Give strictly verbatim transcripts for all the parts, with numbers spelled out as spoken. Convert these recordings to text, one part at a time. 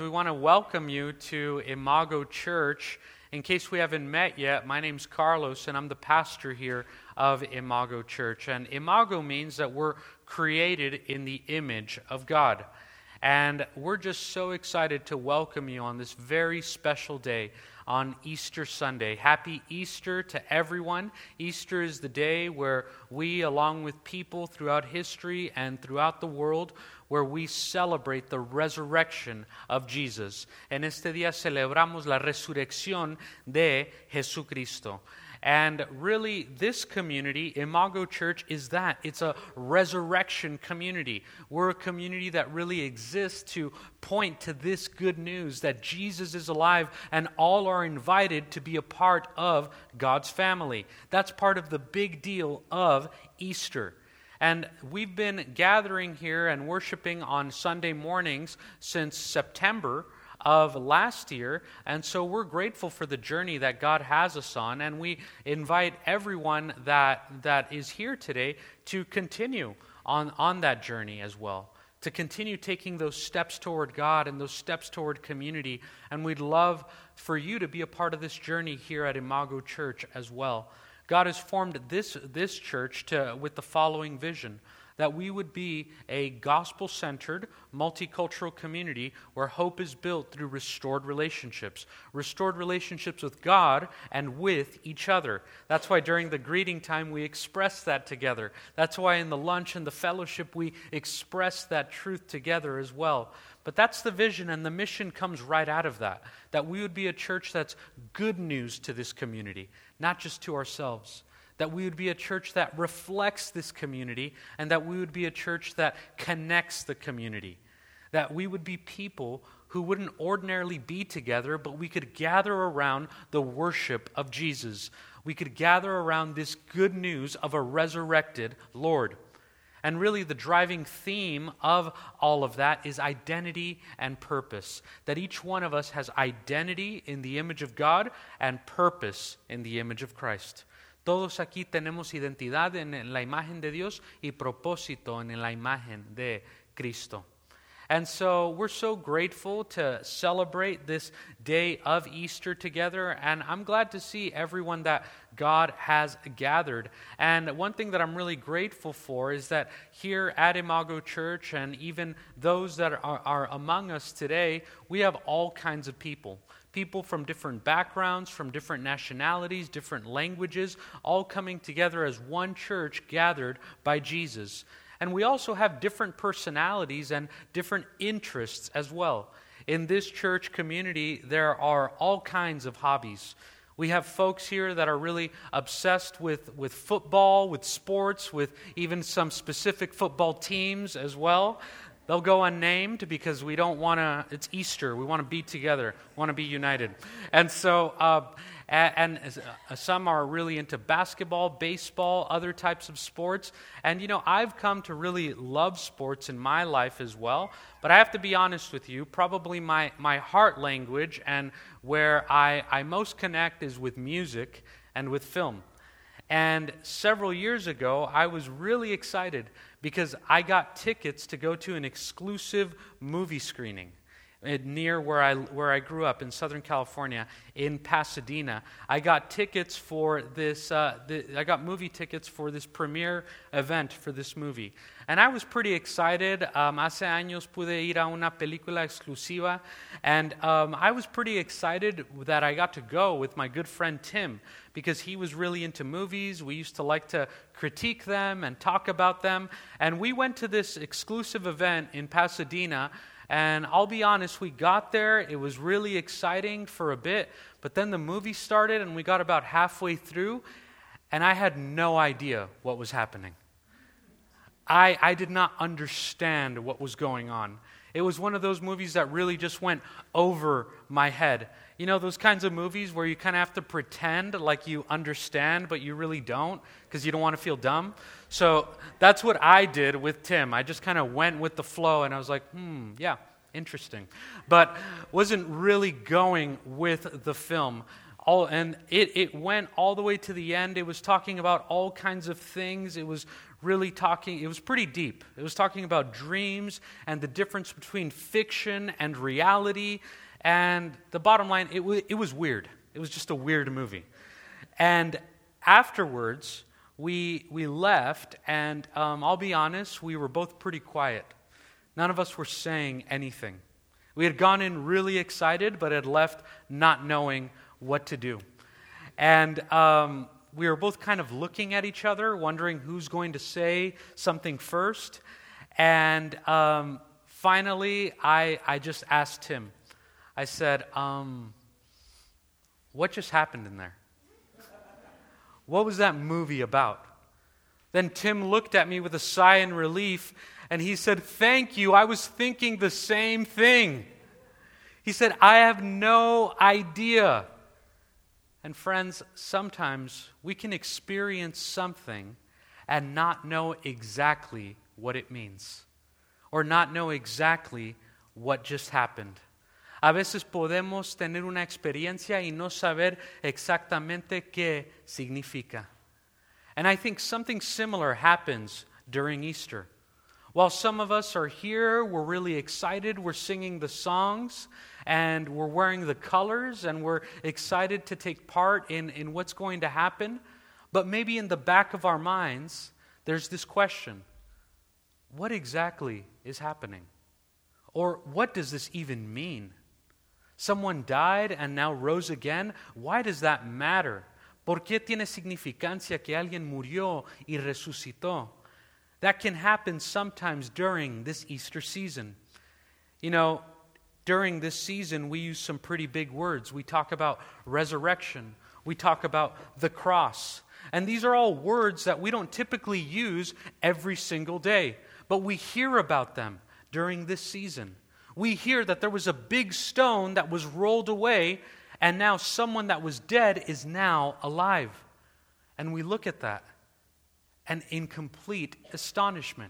we want to welcome you to Imago Church. In case we haven't met yet, my name's Carlos, and I'm the pastor here of Imago Church. And Imago means that we're created in the image of God. And we're just so excited to welcome you on this very special day on Easter Sunday. Happy Easter to everyone. Easter is the day where we, along with people throughout history and throughout the world, where we celebrate the resurrection of Jesus. En este día celebramos la resurrección de Jesucristo. And really, this community, Imago Church, is that. It's a resurrection community. We're a community that really exists to point to this good news that Jesus is alive and all are invited to be a part of God's family. That's part of the big deal of Easter. And we've been gathering here and worshiping on Sunday mornings since September of last year, and so we're grateful for the journey that God has us on, and we invite everyone that that is here today to continue on, on that journey as well, to continue taking those steps toward God and those steps toward community, and we'd love for you to be a part of this journey here at Imago Church as well. God has formed this, this church to, with the following vision, that we would be a gospel-centered, multicultural community where hope is built through restored relationships. Restored relationships with God and with each other. That's why during the greeting time we express that together. That's why in the lunch and the fellowship we express that truth together as well. But that's the vision, and the mission comes right out of that. That we would be a church that's good news to this community, not just to ourselves. That we would be a church that reflects this community, and that we would be a church that connects the community. That we would be people who wouldn't ordinarily be together, but we could gather around the worship of Jesus. We could gather around this good news of a resurrected Lord. And really the driving theme of all of that is identity and purpose. That each one of us has identity in the image of God and purpose in the image of Christ. Todos aquí tenemos identidad en la imagen de Dios y propósito en la imagen de Cristo. And so we're so grateful to celebrate this day of Easter together, and I'm glad to see everyone that God has gathered. And one thing that I'm really grateful for is that here at Imago Church, and even those that are, are among us today, we have all kinds of people. People from different backgrounds, from different nationalities, different languages, all coming together as one church gathered by Jesus. And we also have different personalities and different interests as well. In this church community, there are all kinds of hobbies. We have folks here that are really obsessed with, with football, with sports, with even some specific football teams as well. They'll go unnamed because we don't want to, it's Easter, we want to be together, want to be united. And so, uh, and, and uh, some are really into basketball, baseball, other types of sports. And you know, I've come to really love sports in my life as well. But I have to be honest with you, probably my, my heart language and where I, I most connect is with music and with film. And several years ago, I was really excited because I got tickets to go to an exclusive movie screening near where I where I grew up in Southern California, in Pasadena. I got tickets for this. Uh, the, I got movie tickets for this premiere event for this movie, and I was pretty excited. Um, hace años pude ir a una película exclusiva, and um, I was pretty excited that I got to go with my good friend Tim, because he was really into movies. We used to like to critique them and talk about them, and we went to this exclusive event in Pasadena. And I'll be honest, we got there, it was really exciting for a bit, but then the movie started and we got about halfway through, and I had no idea what was happening. I, I did not understand what was going on. It was one of those movies that really just went over my head. You know, those kinds of movies where you kind of have to pretend like you understand, but you really don't, because you don't want to feel dumb. So that's what I did with Tim. I just kind of went with the flow, and I was like, hmm, yeah, interesting. But wasn't really going with the film. All, and it, it went all the way to the end. It was talking about all kinds of things. It was really talking, it was pretty deep. It was talking about dreams and the difference between fiction and reality. And the bottom line, it, w- it was weird. It was just a weird movie. And afterwards, we we left, and um, I'll be honest, we were both pretty quiet. None of us were saying anything. We had gone in really excited, but had left not knowing what to do. And um, we were both kind of looking at each other, wondering who's going to say something first. And um, finally, I, I just asked him. I said, um, what just happened in there? What was that movie about? Then Tim looked at me with a sigh in relief, and he said, thank you, I was thinking the same thing. He said, I have no idea. And friends, sometimes we can experience something and not know exactly what it means, or not know exactly what just happened. A veces podemos tener una experiencia y no saber exactamente qué significa. And I think something similar happens during Easter. While some of us are here, we're really excited, we're singing the songs, and we're wearing the colors, and we're excited to take part in, in what's going to happen. But maybe in the back of our minds, there's this question: what exactly is happening? Or what does this even mean? Someone died and now rose again. Why does that matter? ¿Por qué tiene significancia que alguien murió y resucitó? That can happen sometimes during this Easter season. You know, during this season, we use some pretty big words. We talk about resurrection. We talk about the cross. And these are all words that we don't typically use every single day. But we hear about them during this season. We hear that there was a big stone that was rolled away, and now someone that was dead is now alive. And we look at that, and in complete astonishment.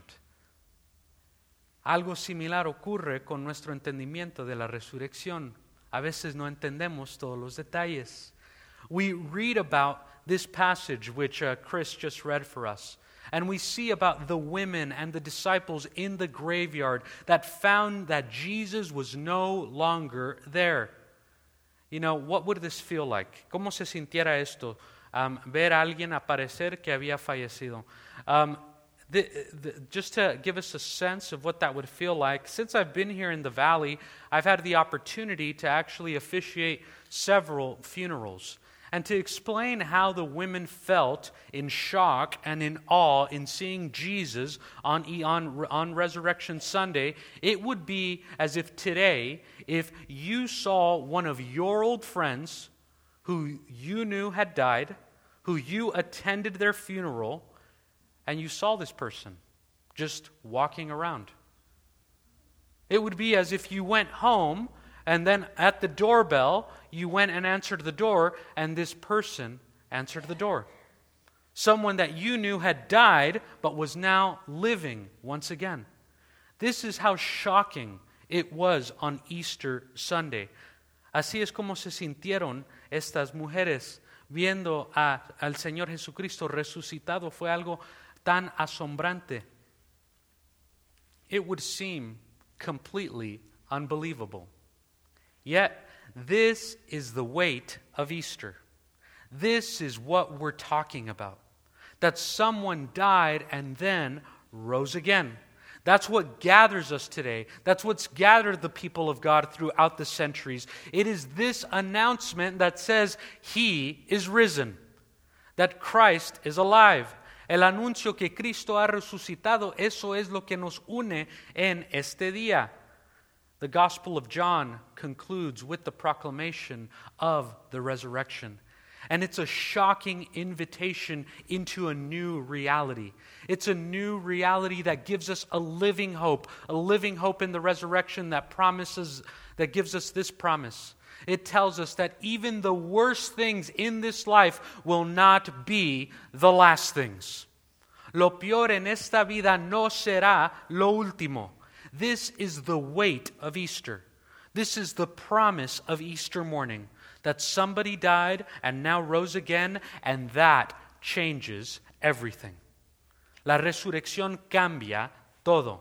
Algo similar ocurre con nuestro entendimiento de la resurrección. A veces no entendemos todos los detalles. We read about this passage which uh, Chris just read for us. And we see about the women and the disciples in the graveyard that found that Jesus was no longer there. You know, what would this feel like? ¿Cómo se sintiera esto? Um, ver a alguien aparecer que había fallecido. Um, the, the, just to give us a sense of what that would feel like, since I've been here in the valley, I've had the opportunity to actually officiate several funerals. And to explain how the women felt in shock and in awe in seeing Jesus on, on, on Resurrection Sunday, it would be as if today, if you saw one of your old friends who you knew had died, who you attended their funeral, and you saw this person just walking around. It would be as if you went home, and then at the doorbell, you went and answered the door, and this person answered the door. Someone that you knew had died, but was now living once again. This is how shocking it was on Easter Sunday. Así es como se sintieron estas mujeres viendo a, al Señor Jesucristo resucitado. Fue algo tan asombrante. It would seem completely unbelievable. Yet, this is the weight of Easter. This is what we're talking about. That someone died and then rose again. That's what gathers us today. That's what's gathered the people of God throughout the centuries. It is this announcement that says He is risen, that Christ is alive. El anuncio que Cristo ha resucitado, eso es lo que nos une en este día. The Gospel of John concludes with the proclamation of the resurrection. And it's a shocking invitation into a new reality. It's a new reality that gives us a living hope, a living hope in the resurrection that promises, that gives us this promise. It tells us that even the worst things in this life will not be the last things. Lo peor en esta vida no será lo último. This is the weight of Easter. This is the promise of Easter morning, that somebody died and now rose again, and that changes everything. La resurrección cambia todo.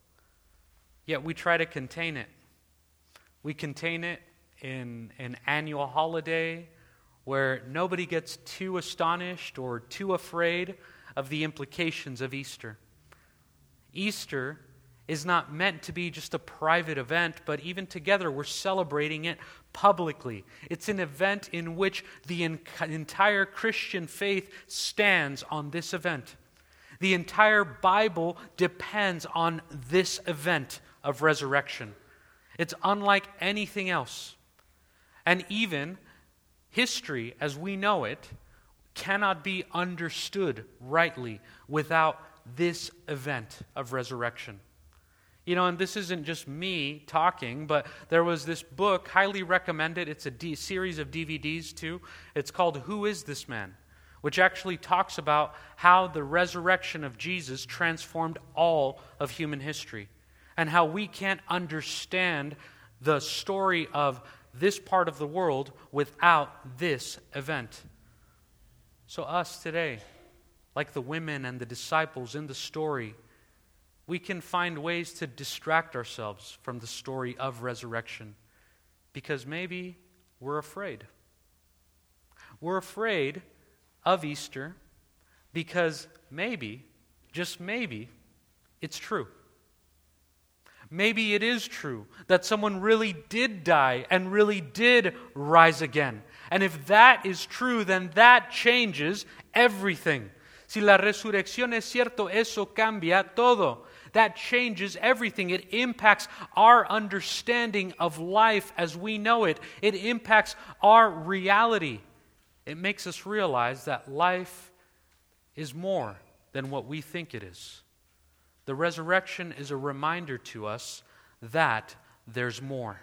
Yet we try to contain it. We contain it in an annual holiday where nobody gets too astonished or too afraid of the implications of Easter. Easter is not meant to be just a private event, but even together we're celebrating it publicly. It's an event in which the en- entire Christian faith stands on this event. The entire Bible depends on this event of resurrection. It's unlike anything else. And even history, as we know it, cannot be understood rightly without this event of resurrection. You know, and this isn't just me talking, but there was this book, highly recommended. It's a D- series of D V Ds too. It's called Who Is This Man?, which actually talks about how the resurrection of Jesus transformed all of human history and how we can't understand the story of this part of the world without this event. So us today, like the women and the disciples in the story, we can find ways to distract ourselves from the story of resurrection because maybe we're afraid. We're afraid of Easter because maybe, just maybe, it's true. Maybe it is true that someone really did die and really did rise again. And if that is true, then that changes everything. Si la resurrección es cierto, eso cambia todo. That changes everything. It impacts our understanding of life as we know it. It impacts our reality. It makes us realize that life is more than what we think it is. The resurrection is a reminder to us that there's more.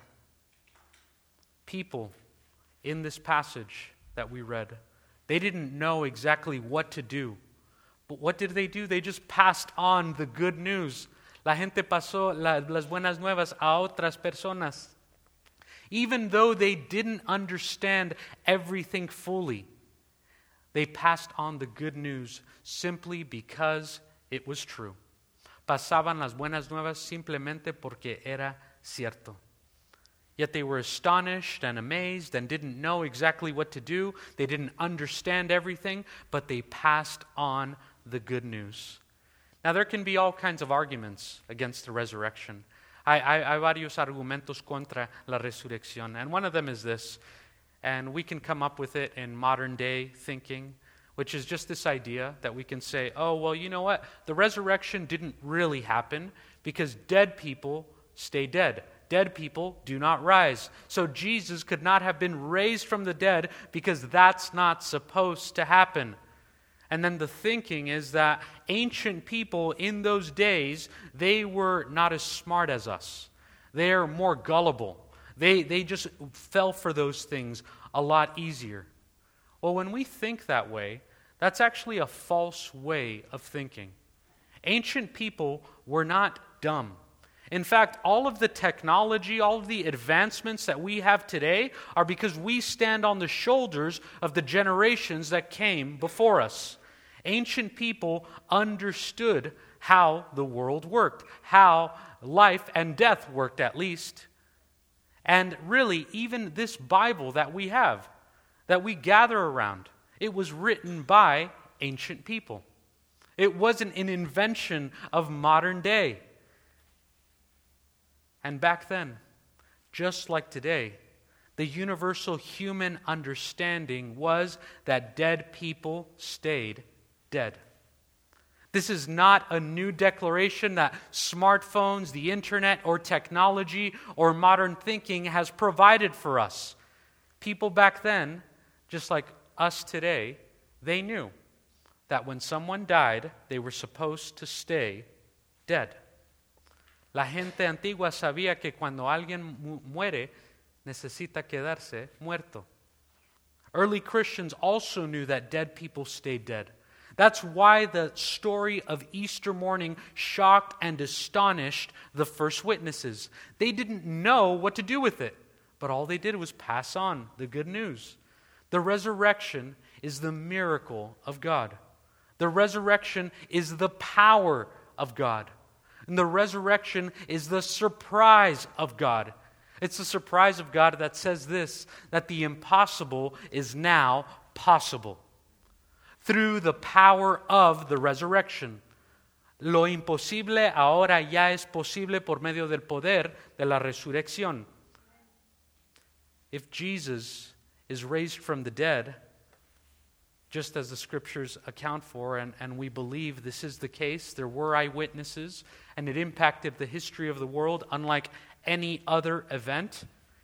People in this passage that we read, they didn't know exactly what to do. But what did they do? They just passed on the good news. La gente pasó la, las buenas nuevas a otras personas. Even though they didn't understand everything fully, they passed on the good news simply because it was true. Pasaban las buenas nuevas simplemente porque era cierto. Yet they were astonished and amazed and didn't know exactly what to do. They didn't understand everything, but they passed on the good news. Now, there can be all kinds of arguments against the resurrection. Hay, hay, hay varios argumentos contra la resurrección, and one of them is this, and we can come up with it in modern day thinking, which is just this idea that we can say, oh, well, you know what? The resurrection didn't really happen because dead people stay dead. Dead people do not rise. So Jesus could not have been raised from the dead because that's not supposed to happen. And then the thinking is that ancient people in those days, they were not as smart as us. They're more gullible. They, they just fell for those things a lot easier. Well, when we think that way, that's actually a false way of thinking. Ancient people were not dumb. In fact, all of the technology, all of the advancements that we have today are because we stand on the shoulders of the generations that came before us. Ancient people understood how the world worked, how life and death worked at least. And really, even this Bible that we have, that we gather around, it was written by ancient people. It wasn't an invention of modern day. And back then, just like today, the universal human understanding was that dead people stayed dead. This is not a new declaration that smartphones, the internet, or technology, or modern thinking has provided for us. People back then, just like us today, they knew that when someone died, they were supposed to stay dead. La gente antigua sabía que cuando alguien mu- muere, necesita quedarse muerto. Early Christians also knew that dead people stayed dead. That's why the story of Easter morning shocked and astonished the first witnesses. They didn't know what to do with it, but all they did was pass on the good news. The resurrection is the miracle of God. The resurrection is the power of God. And the resurrection is the surprise of God. It's the surprise of God that says this, that the impossible is now possible through the power of the resurrection. Lo imposible ahora ya es posible por medio del poder de la resurrección. If Jesus is raised from the dead, just as the Scriptures account for, and, and we believe this is the case, there were eyewitnesses, and it impacted the history of the world unlike any other event.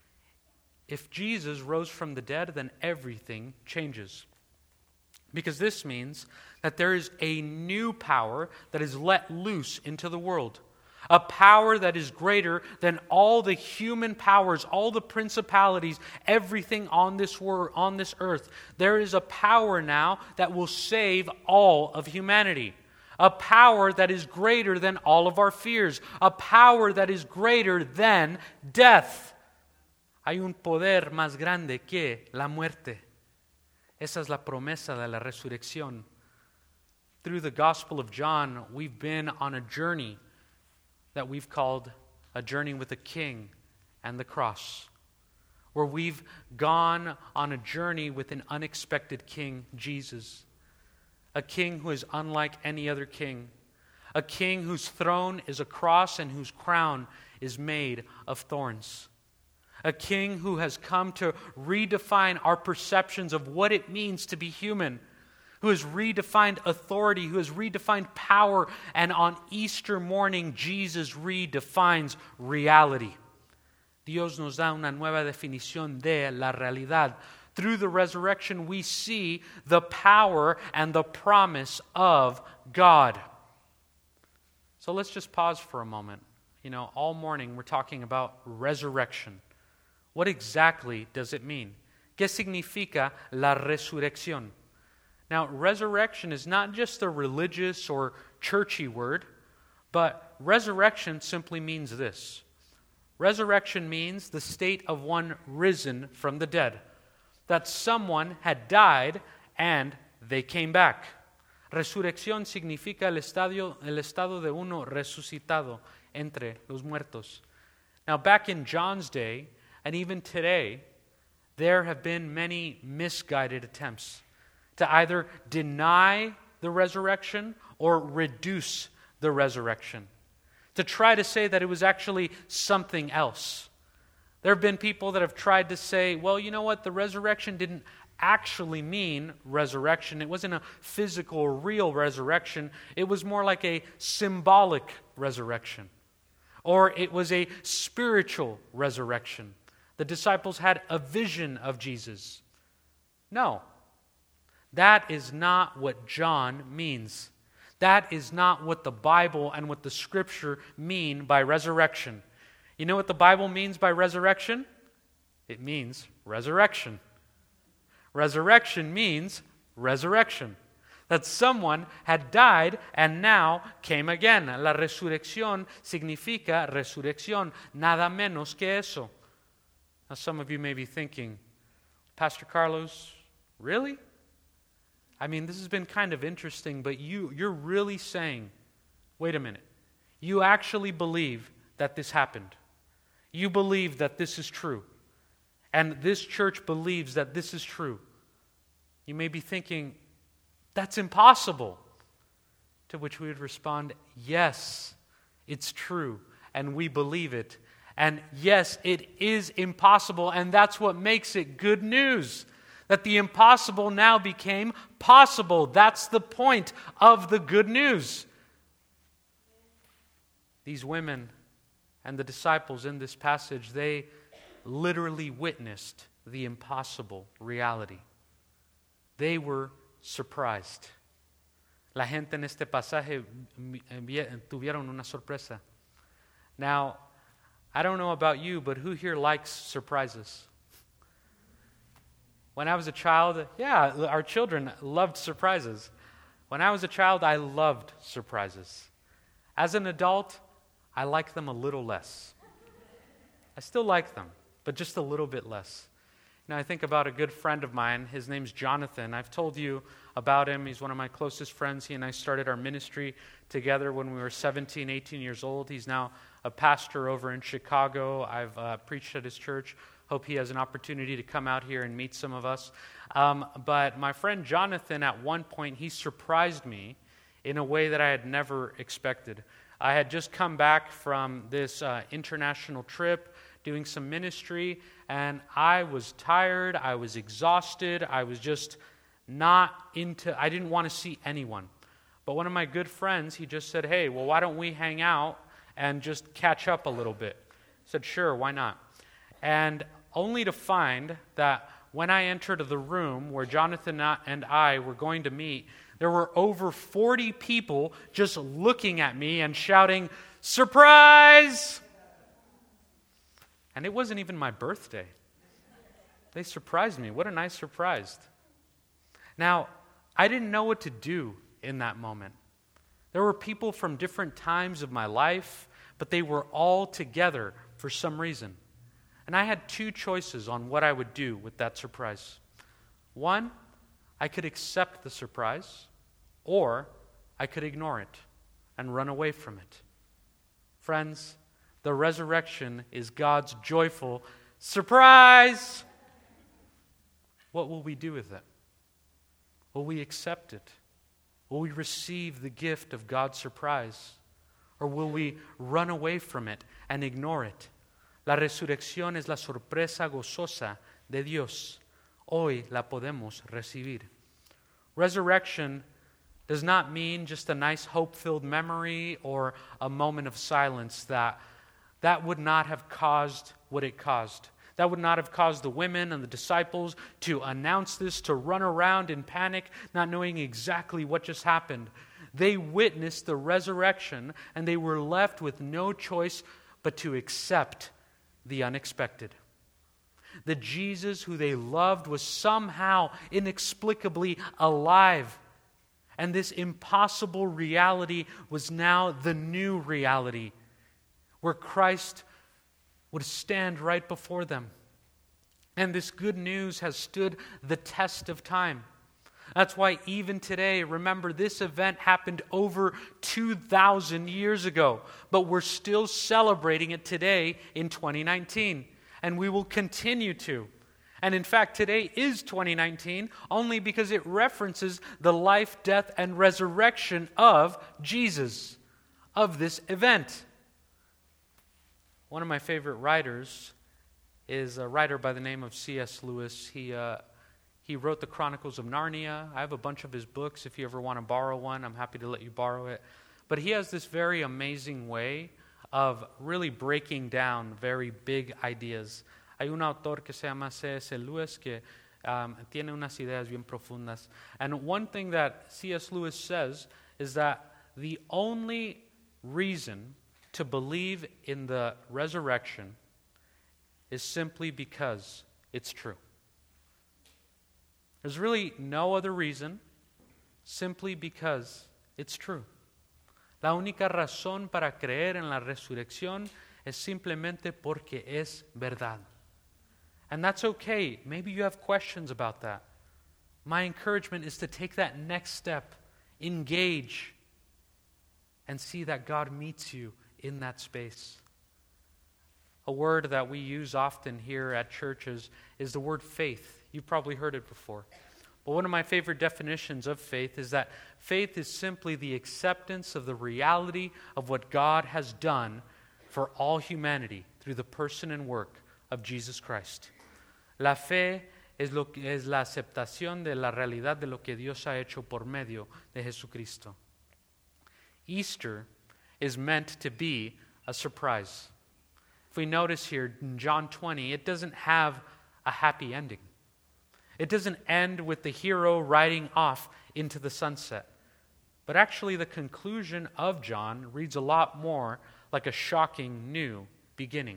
If Jesus rose from the dead, then everything changes. Because this means that there is a new power that is let loose into the world. A power that is greater than all the human powers, all the principalities, everything on this world, on this earth. There is a power now that will save all of humanity. A power that is greater than all of our fears. A power that is greater than death. Hay un poder más grande que la muerte. Esa es la promesa de la resurrección. Through the Gospel of John, we've been on a journey that we've called a journey with the King and the cross, where we've gone on a journey with an unexpected King, Jesus, a King who is unlike any other king, a King whose throne is a cross and whose crown is made of thorns, a King who has come to redefine our perceptions of what it means to be human, who has redefined authority, who has redefined power, and on Easter morning, Jesus redefines reality. Dios nos da una nueva definición de la realidad. Through the resurrection, we see the power and the promise of God. So let's just pause for a moment. You know, all morning we're talking about resurrection. What exactly does it mean? ¿Qué significa la resurrección? Now, resurrection is not just a religious or churchy word, but resurrection simply means this. Resurrection means the state of one risen from the dead, that someone had died and they came back. Resurrección significa el estado, el estado de uno resucitado entre los muertos. Now, back in John's day, and even today, there have been many misguided attempts to either deny the resurrection or reduce the resurrection, to try to say that it was actually something else. There have been people that have tried to say, well, you know what, the resurrection didn't actually mean resurrection. It wasn't a physical or real resurrection. It was more like a symbolic resurrection. Or it was a spiritual resurrection. The disciples had a vision of Jesus. No. That is not what John means. That is not what the Bible and what the Scripture mean by resurrection. You know what the Bible means by resurrection? It means resurrection. Resurrection means resurrection. That someone had died and now came again. La resurrección significa resurrección, nada menos que eso. Now some of you may be thinking, Pastor Carlos, really? I mean, this has been kind of interesting, but you, you're really saying, wait a minute, you actually believe that this happened. You believe that this is true. And this church believes that this is true. You may be thinking, that's impossible. To which we would respond, yes, it's true, and we believe it. And yes, it is impossible, and that's what makes it good news. That the impossible now became possible. That's the point of the good news. These women and the disciples in this passage, they literally witnessed the impossible reality. They were surprised. La gente en este pasaje tuvieron una sorpresa. Now, I don't know about you, but who here likes surprises? When I was a child, yeah, our children loved surprises. When I was a child, I loved surprises. As an adult, I like them a little less. I still like them, but just a little bit less. Now, I think about a good friend of mine. His name's Jonathan. I've told you about him. He's one of my closest friends. He and I started our ministry together when we were seventeen, eighteen years old. He's now a pastor over in Chicago. I've uh, preached at his church. Hope he has an opportunity to come out here and meet some of us. Um, but my friend Jonathan, at one point, he surprised me in a way that I had never expected. I had just come back from this uh, international trip, doing some ministry, and I was tired, I was exhausted, I was just not into, I didn't want to see anyone. But one of my good friends, he just said, hey, well, why don't we hang out and just catch up a little bit? I said, sure, why not? And only to find that when I entered the room where Jonathan and I were going to meet, there were over forty people just looking at me and shouting, surprise! And it wasn't even my birthday. They surprised me. What a nice surprise. Now, I didn't know what to do in that moment. There were people from different times of my life, but they were all together for some reason. And I had two choices on what I would do with that surprise. One, I could accept the surprise, or I could ignore it and run away from it. Friends, the resurrection is God's joyful surprise. What will we do with it? Will we accept it? Will we receive the gift of God's surprise? Or will we run away from it and ignore it? La resurrección es la sorpresa gozosa de Dios. Hoy la podemos recibir. Resurrection does not mean just a nice hope-filled memory or a moment of silence that that would not have caused what it caused. That would not have caused the women and the disciples to announce this, to run around in panic, not knowing exactly what just happened. They witnessed the resurrection, and they were left with no choice but to accept the unexpected. The Jesus who they loved was somehow inexplicably alive. And this impossible reality was now the new reality, where Christ would stand right before them. And this good news has stood the test of time. That's why even today, remember, this event happened over two thousand years ago, but we're still celebrating it today in twenty nineteen, and we will continue to. And in fact, today is twenty nineteen only because it references the life, death, and resurrection of Jesus, of this event. One of my favorite writers is a writer by the name of C S Lewis. He uh, he wrote the Chronicles of Narnia. I have a bunch of his books. If you ever want to borrow one, I'm happy to let you borrow it. But he has this very amazing way of really breaking down very big ideas. Hay un autor que se llama C S Lewis que um, tiene unas ideas bien profundas. And one thing that C S Lewis says is that the only reason to believe in the resurrection is simply because it's true. There's really no other reason, simply because it's true. La única razón para creer en la resurrección es simplemente porque es verdad. And that's okay. Maybe you have questions about that. My encouragement is to take that next step, engage, and see that God meets you in that space. A word that we use often here at churches is the word faith. You've probably heard it before. But one of my favorite definitions of faith is that faith is simply the acceptance of the reality of what God has done for all humanity through the person and work of Jesus Christ. La fe es, lo, es la aceptación de la realidad de lo que Dios ha hecho por medio de Jesucristo. Easter is meant to be a surprise. If we notice here in John twenty, it doesn't have a happy ending. It doesn't end with the hero riding off into the sunset. But actually the conclusion of John reads a lot more like a shocking new beginning.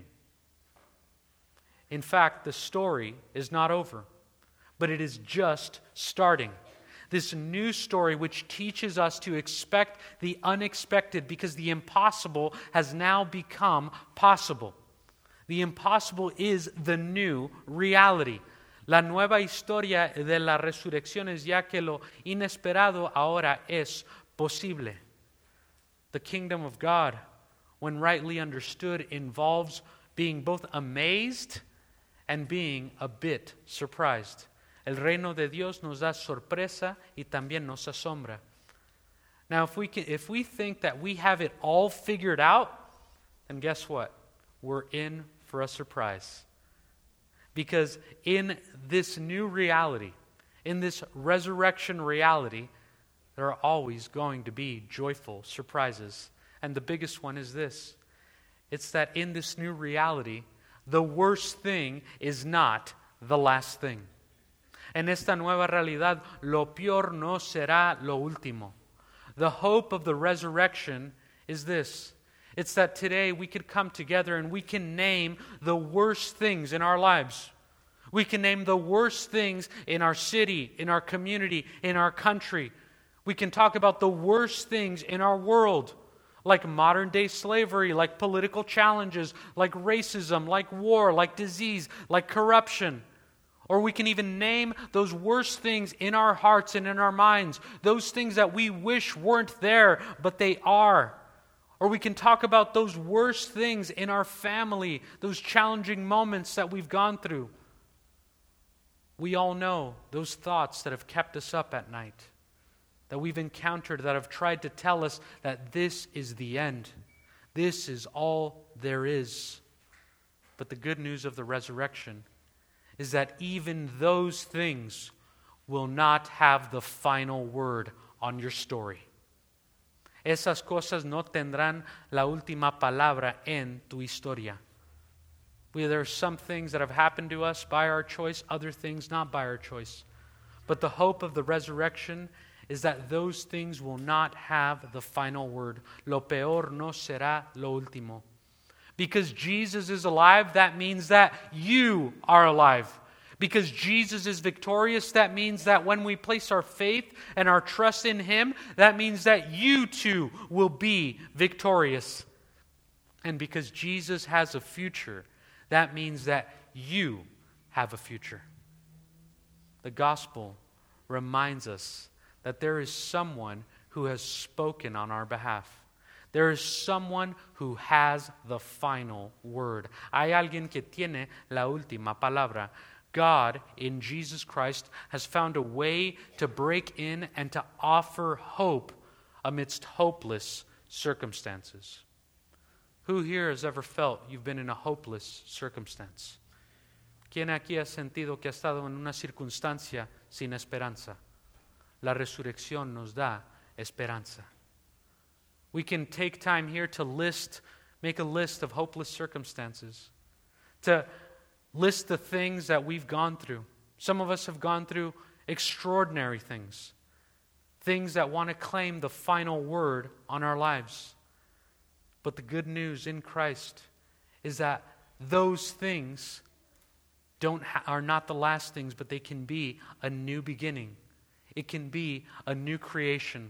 In fact, the story is not over, but it is just starting. This new story which teaches us to expect the unexpected because the impossible has now become possible. The impossible is the new reality. La nueva historia de la resurrección es ya que lo inesperado ahora es posible. The kingdom of God, when rightly understood, involves being both amazed and being a bit surprised. El reino de Dios nos da sorpresa y también nos asombra. Now, if we can, if we think that we have it all figured out, then guess what? We're in for a surprise. Because in this new reality, in this resurrection reality, there are always going to be joyful surprises. And the biggest one is this. It's that in this new reality, the worst thing is not the last thing. En esta nueva realidad, lo peor no será lo último. The hope of the resurrection is this. It's that today we could come together and we can name the worst things in our lives. We can name the worst things in our city, in our community, in our country. We can talk about the worst things in our world, like modern day slavery, like political challenges, like racism, like war, like disease, like corruption. Or we can even name those worst things in our hearts and in our minds, those things that we wish weren't there, but they are. Or we can talk about those worst things in our family, those challenging moments that we've gone through. We all know those thoughts that have kept us up at night, that we've encountered, that have tried to tell us that this is the end. This is all there is. But the good news of the resurrection is that even those things will not have the final word on your story. Esas cosas no tendrán la última palabra en tu historia. We, there are some things that have happened to us by our choice, other things not by our choice. But the hope of the resurrection is that those things will not have the final word. Lo peor no será lo último. Because Jesus is alive, that means that you are alive. Because Jesus is victorious, that means that when we place our faith and our trust in Him, that means that you too will be victorious. And because Jesus has a future, that means that you have a future. The gospel reminds us that there is someone who has spoken on our behalf. There is someone who has the final word. Hay alguien que tiene la última palabra. God, in Jesus Christ, has found a way to break in and to offer hope amidst hopeless circumstances. Who here has ever felt you've been in a hopeless circumstance? ¿Quién aquí ha sentido que ha estado en una circunstancia sin esperanza? La resurrección nos da esperanza. We can take time here to list, make a list of hopeless circumstances, to list the things that we've gone through. Some of us have gone through extraordinary things, things that want to claim the final word on our lives. But the good news in Christ is that those things don't ha- are not the last things, but they can be a new beginning. It can be a new creation.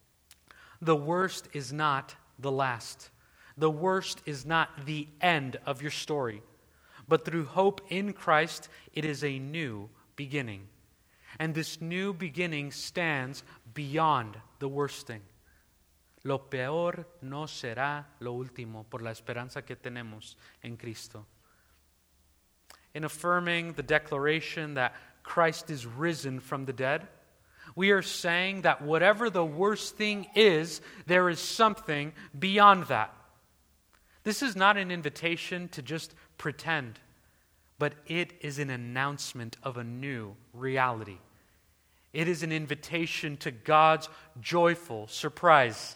The worst is not the last. The worst is not the end of your story. But through hope in Christ, it is a new beginning. And this new beginning stands beyond the worst thing. Lo peor no será lo último por la esperanza que tenemos en Cristo. In affirming the declaration that Christ is risen from the dead, we are saying that whatever the worst thing is, there is something beyond that. This is not an invitation to just pretend, but it is an announcement of a new reality. It is an invitation to God's joyful surprise.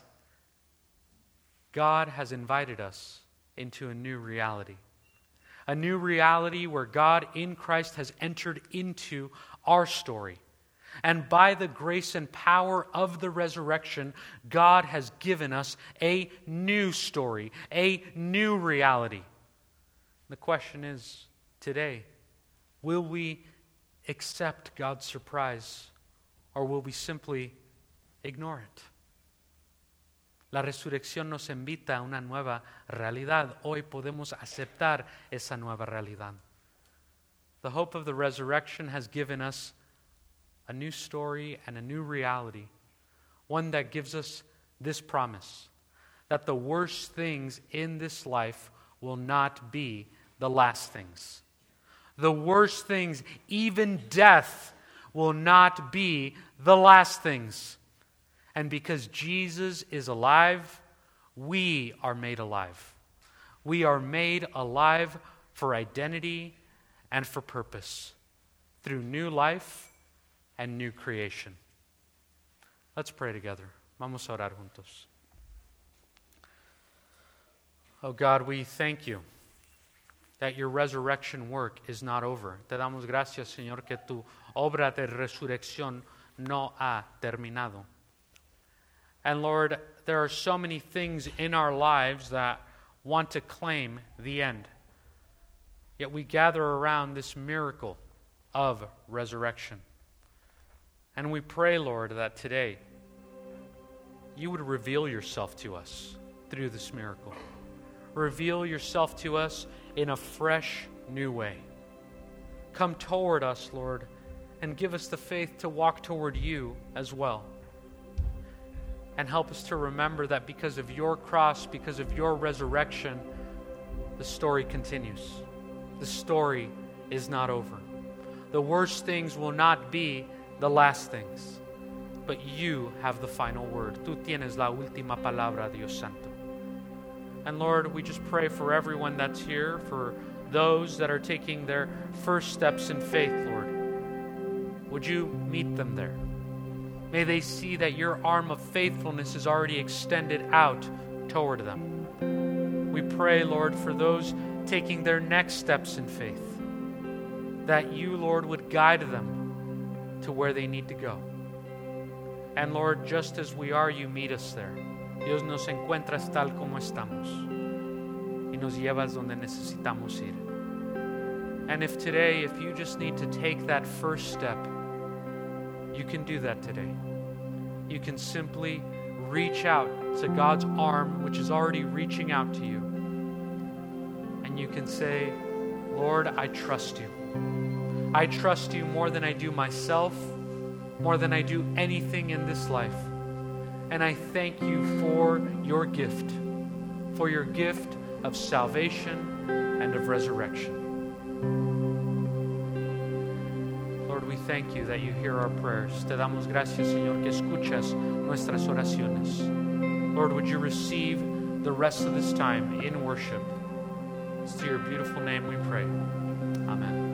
God has invited us into a new reality. A new reality where God in Christ has entered into our story. And by the grace and power of the resurrection, God has given us a new story, a new reality. The question is, today, will we accept God's surprise or will we simply ignore it? La resurrección nos invita a una nueva realidad. Hoy podemos aceptar esa nueva realidad. The hope of the resurrection has given us a new story and a new reality, one that gives us this promise, that the worst things in this life will not be the last things. The worst things, even death, will not be the last things. And because Jesus is alive, we are made alive. We are made alive for identity and for purpose through new life and new creation. Let's pray together. Vamos a orar juntos. Oh God, we thank you that your resurrection work is not over. Te damos gracias, Señor, que tu obra de resurrección no ha terminado. And Lord, there are so many things in our lives that want to claim the end. Yet we gather around this miracle of resurrection. And we pray, Lord, that today you would reveal yourself to us through this miracle. Reveal yourself to us in a fresh, new way. Come toward us, Lord, and give us the faith to walk toward you as well. And help us to remember that because of your cross, because of your resurrection, the story continues. The story is not over. The worst things will not be the last things. But you have the final word. Tú tienes la última palabra, Dios Santo. And Lord, we just pray for everyone that's here, for those that are taking their first steps in faith, Lord. Would you meet them there? May they see that your arm of faithfulness is already extended out toward them. We pray, Lord, for those taking their next steps in faith, that you, Lord, would guide them to where they need to go. And Lord, just as we are, you meet us there. Dios, nos encuentras tal como estamos y nos llevas donde necesitamos ir. And if today, if you just need to take that first step, you can do that today. You can simply reach out to God's arm, which is already reaching out to you. And you can say, Lord, I trust you. I trust you more than I do myself, more than I do anything in this life. And I thank you for your gift, for your gift of salvation and of resurrection. Lord, we thank you that you hear our prayers. Te damos gracias, Señor, que escuchas nuestras oraciones. Lord, would you receive the rest of this time in worship? It's to your beautiful name we pray. Amen.